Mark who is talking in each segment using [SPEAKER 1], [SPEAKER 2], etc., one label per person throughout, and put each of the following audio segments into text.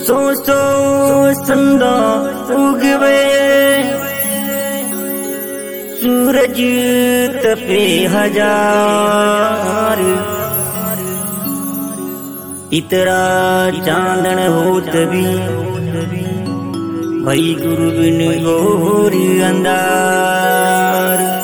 [SPEAKER 1] सो संदा उगवे सूरज तपे हजार, इतरा चांदन होत भी भई गुरु बिन घोर अंधार।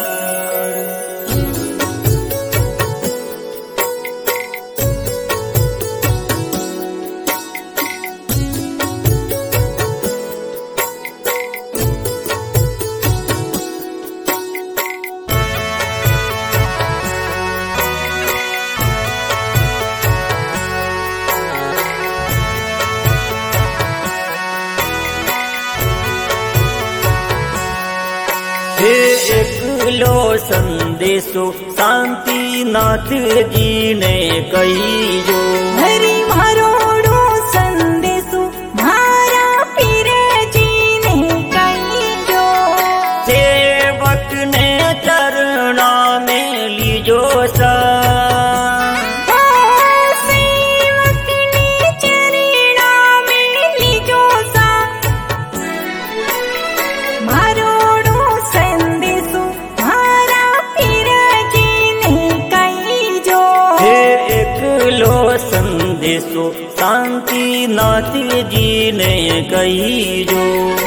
[SPEAKER 1] एकलो संदेशो शांति नाथ जी ने कही जो,
[SPEAKER 2] हरि मारोड़ो संदेशो मारा पीर जी ने कही जो।
[SPEAKER 1] सेवक ने चरणा में लीजो सा,
[SPEAKER 2] सेवक ने चरणा में लीजो सा। मारोड़ो संदेशो मारा पीर जी ने कही जो।
[SPEAKER 1] एकलो संदेशो शांति नाथ जी ने कही जो।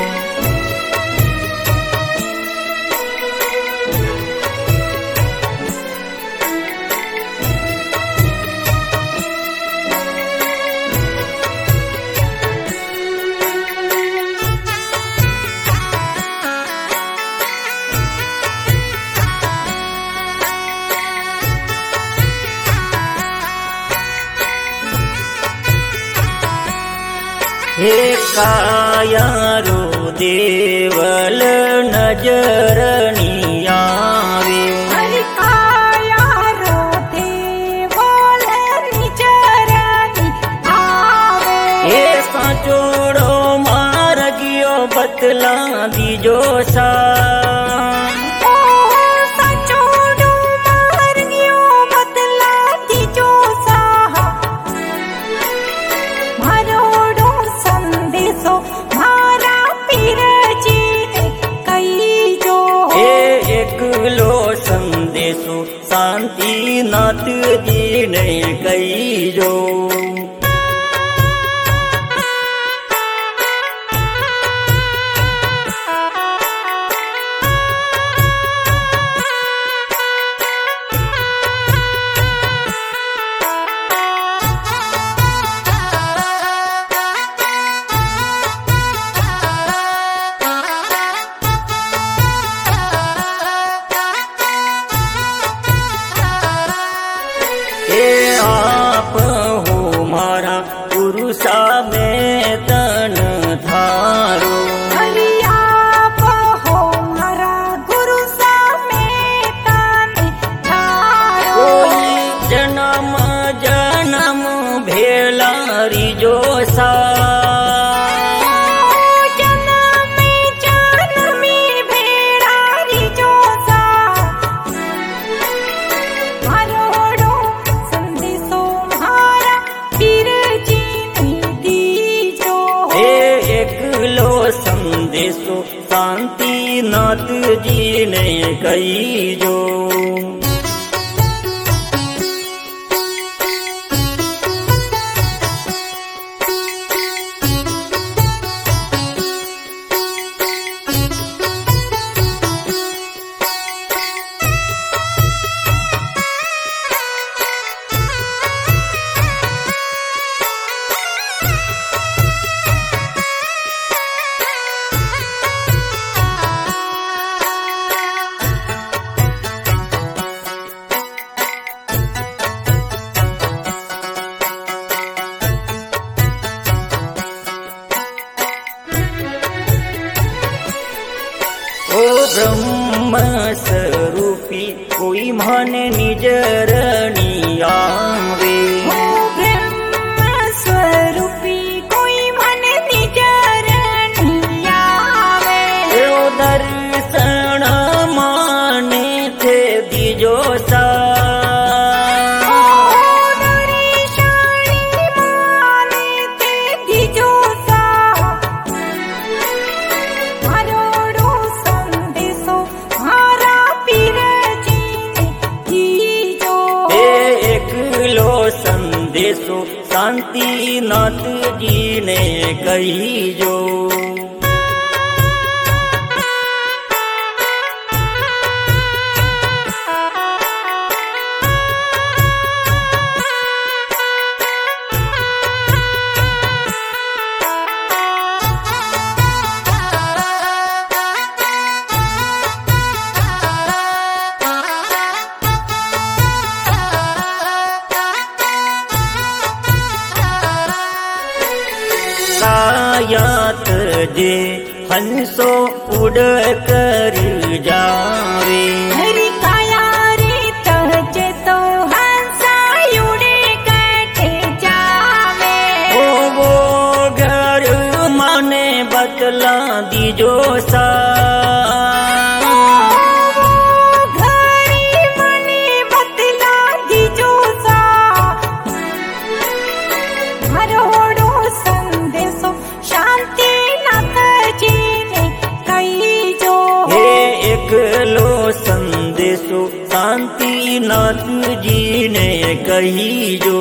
[SPEAKER 1] हे कायारो देवल नजरनी आवे,
[SPEAKER 2] हरि कायारो देवल नजरनी आवे।
[SPEAKER 1] हे साचोड़ो मार्गियो बतला दीजो सा,
[SPEAKER 2] साचोड़ो मार्गियो बतला दीजो सा। मारोड़ो संदेशो मारा पीर जी ने कही जो।
[SPEAKER 1] एकलो संदेशो शांति नाथ जी ने कही जो। आप हो मारा पुरुषा में तन धारो,
[SPEAKER 2] हरि आप हो मारा गुरु सा में तन धारो।
[SPEAKER 1] कोई जन्म जन्म भेलारी जो सा,
[SPEAKER 2] जन्म जन्म भेड़ारी जो सा। मारोड़ो संदेशो मारा पीर जी ने दी जो।
[SPEAKER 1] एकलो संदेशो शांति नाथ जी ने कही जो। ब्रह्म स्वरूपी कोई मन निजरनी आवे,
[SPEAKER 2] ब्रह्म स्वरूपी कोई मन निजरनी आवे।
[SPEAKER 1] दर्शन माने थे दिजो सा,
[SPEAKER 2] दर्शन माने थे दिजो सा।
[SPEAKER 1] संदेशो शांतिनाथ जी ने कहीजो। कायात जे हंसो उड़ कर जावे,
[SPEAKER 2] हरि काया रे तजे तो हंसा उड़े कटे जावे।
[SPEAKER 1] वो घर माने बतला दीजो सा,
[SPEAKER 2] घरी मने बतला दीजो सा। हरोड़ो संदेशो शांतिनाथ जी ने कहीजो।
[SPEAKER 1] हे एकलो संदेशो शांतिनाथ जी ने कहीजो।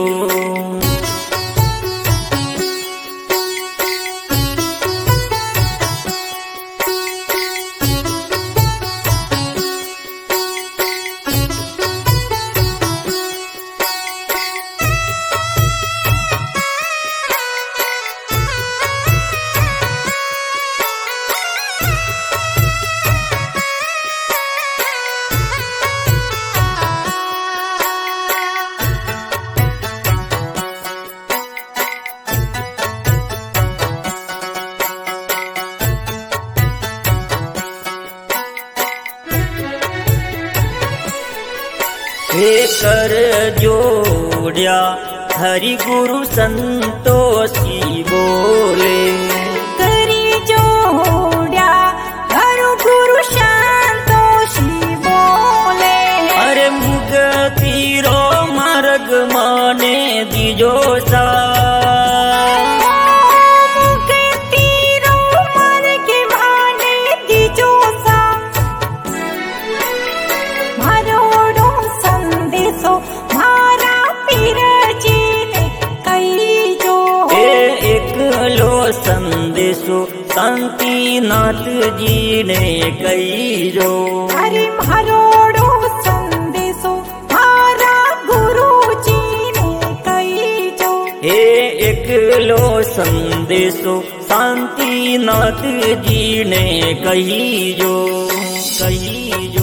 [SPEAKER 1] हे कर जोड़िया हरि गुरु संतोषी बोले,
[SPEAKER 2] करी जोड़्या हरु गुरु संतोषी बोले।
[SPEAKER 1] अरे मुक्ति रो मार्ग माने दीजो सा,
[SPEAKER 2] मुक्ति रो मार्ग माने दीजो सा। मारोड़ो संदेशो मारा पीर जी ने कहीजो।
[SPEAKER 1] एकलो संदेशो शांतिनाथ जी ने कहीजो।
[SPEAKER 2] हरि मारोड़ो संदेशो मारा गुरु जी ने कहीजो।
[SPEAKER 1] हे एकलो संदेशो शांतिनाथ जी ने कहीजो।